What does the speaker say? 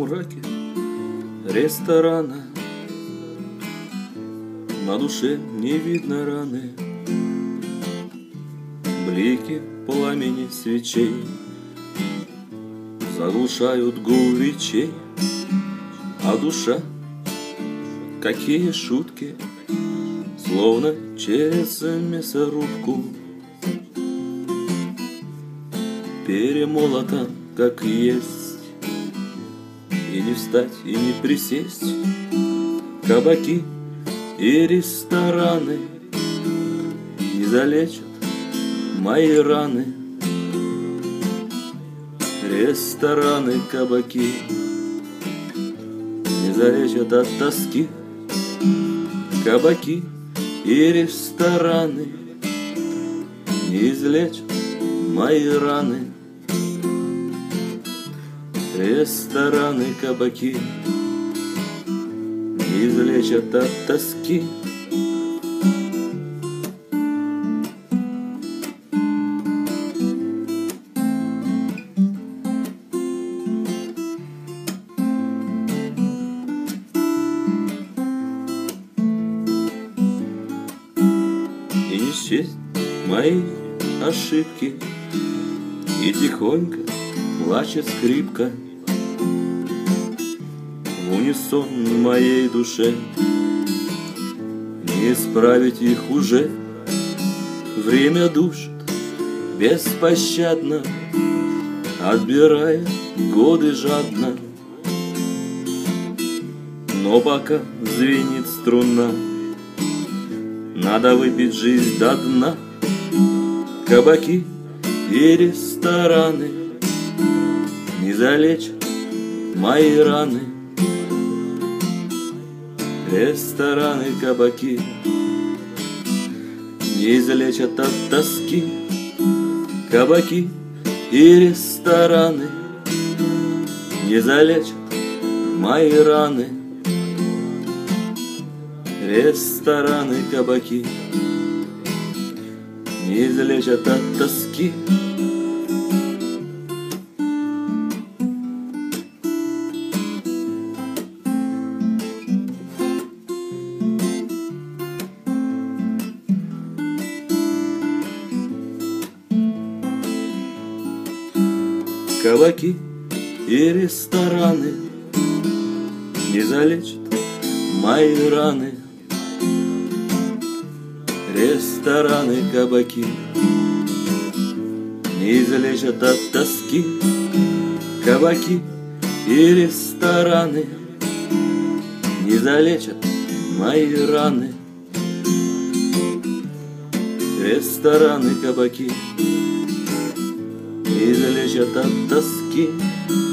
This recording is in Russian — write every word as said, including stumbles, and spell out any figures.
полумраке ресторана. На душе не видно раны, блики пламени свечей заглушают гул речей. А душа, какие шутки, словно через мясорубку перемолота, как есть, и не встать, и не присесть. Кабаки и рестораны не залечат мои раны. Рестораны, кабаки не залечат от тоски. Кабаки и рестораны не излечат мои раны. Рестораны, кабаки не излечат от тоски. И не счесть мои ошибки, и тихонько плачет скрипка в унисон моей душе. Не исправить их уже, время душит беспощадно, отбирая годы жадно. Но пока звенит струна, надо выпить жизнь до дна. Кабаки и рестораны не залечат мои раны. Рестораны, кабаки не излечат от тоски. Кабаки и рестораны не залечат мои раны. Рестораны, кабаки не излечат от тоски. Кабаки и рестораны не залечат мои раны. Рестораны, кабаки не излечат от тоски. Кабаки и рестораны не залечат мои раны. Рестораны, кабаки не излечат от тоски.